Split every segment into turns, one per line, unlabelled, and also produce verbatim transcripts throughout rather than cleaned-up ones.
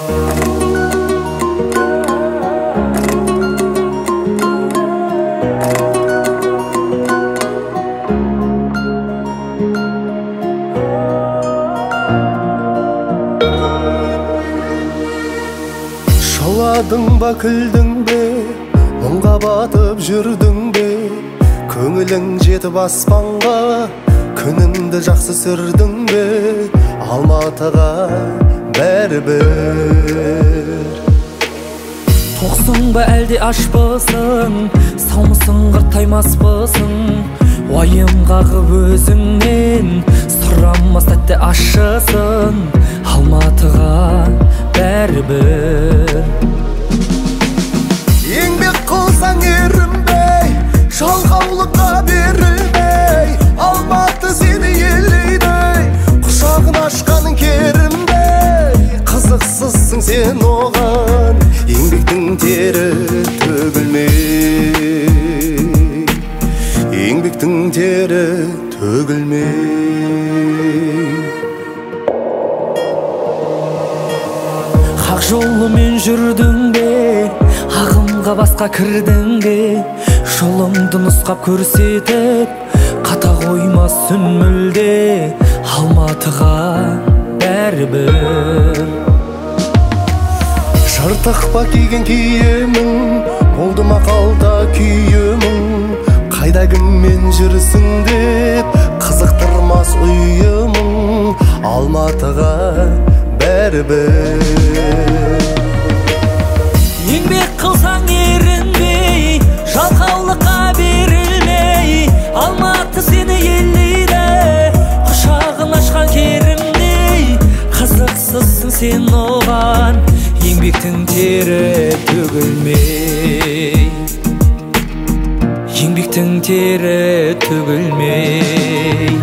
Шыладың ба күлдің бе, мұңға батып жүрдің бе, көңілің жетіп аспанға, күніңді жақсы сүрдің бе, Алматыға бәрібір.
Тоқсың ба әлде ашпысың, салмысың қыртаймаспысың, уайым қағып өзіңнен, сұрамас тәтті ашысың, Алматыға бәрібір.
Еңбек қылсаң ерінбей, жалқаулыққа берілмей, Алматы сені елейді, құшағын ашқан керімдей. Қызықсызсың сен оған, еңбектің тері төгілмей, еңбектің тері төгілмей.
Ақ жолымен жүрдің бе, ағымға басқа кірдің бе, жолыңды нұсқап көрсетіп, қата қоймас үн мүлде, Алматыға бәрібір.
Жыртық па киген киемің, болды ма қалта күйемің, қайда кіммен жүрсің деп қызықтырмас ұйымың, Алматыға бәрібір.
Еңбек қылсаң ерінбей, жалқаулыққа берілмей, Алматы сені елейді, құшағын ашқан керімдей. Қызықсызсың сен оған, еңбектің тері төгілмей, еңбектің тері төгілмей.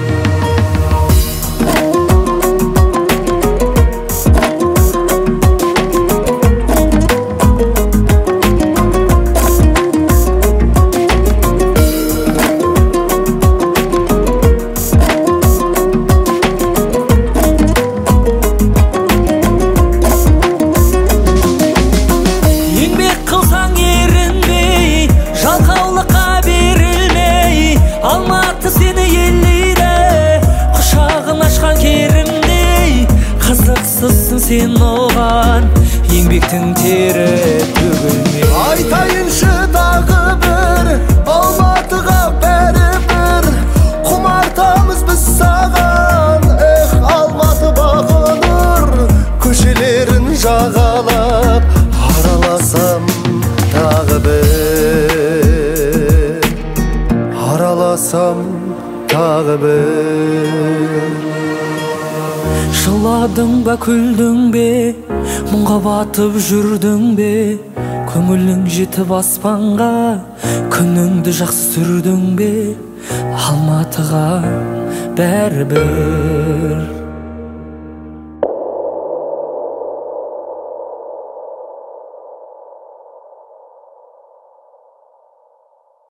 Алматы сені елейді, құшағын ашқан керімдей. Қызықсызсың сен оған, еңбектің тері төгілмей.
Айтайыншы тағы бір, Алматыға бәрібір, құмартамыз біз саған. Эх, Алматы бағыныр, көшелерін жағалап, араласам тағы бір, араласам тағы бір.
Жыладың ба күлдің бе, мұңға батып жүрдің бе, көңілің жетіп аспанға, күніңді жақсы сүрдің бе, Алматыға бәрібір.